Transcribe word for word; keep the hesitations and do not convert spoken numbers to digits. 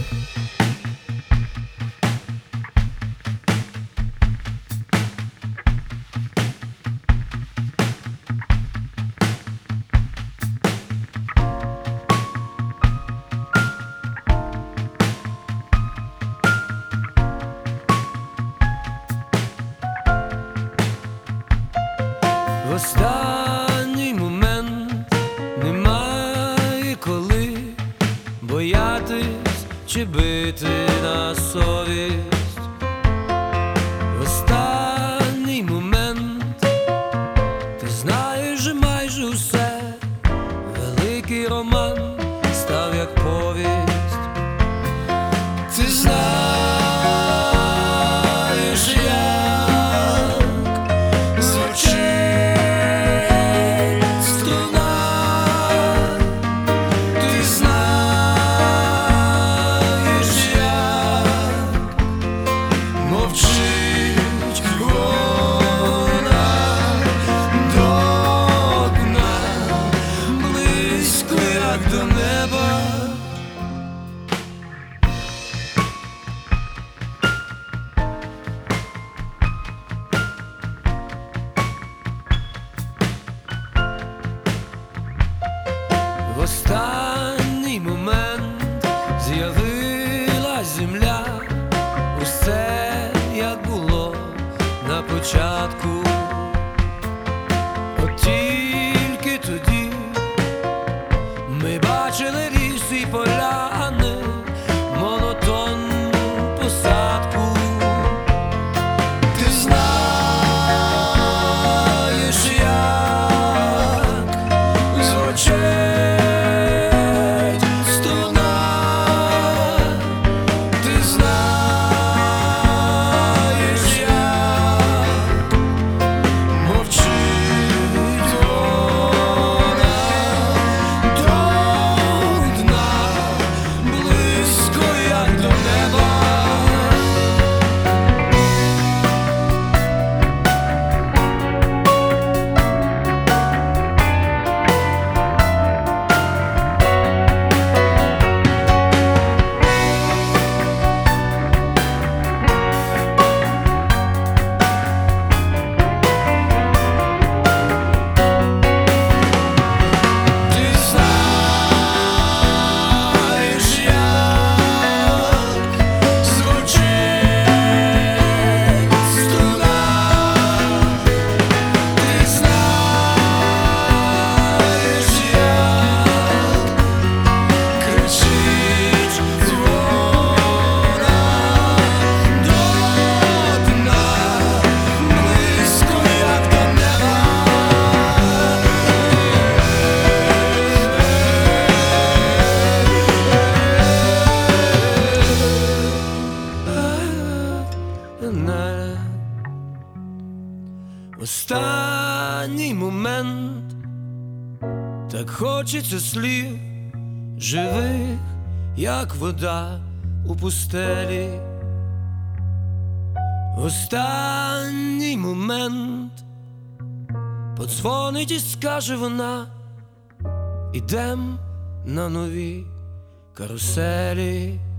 В останній момент немає коли боятись чи бити на совість. В останній момент ти знаєш же майже усе. Великий роман став як повість. Ти знаєш, як звучить до неба. В останній момент з'явилась земля. Усе як було на початку. От тільки тоді ми бачили ліс і поляни, монотонну посадку. Ти знаєш, як звучить струна. Ти знаєш, як мовчить вона. Останній момент, так хочеться слів живих, як вода у пустелі. Останній момент подзвонить і скаже вона: ідем на нові каруселі.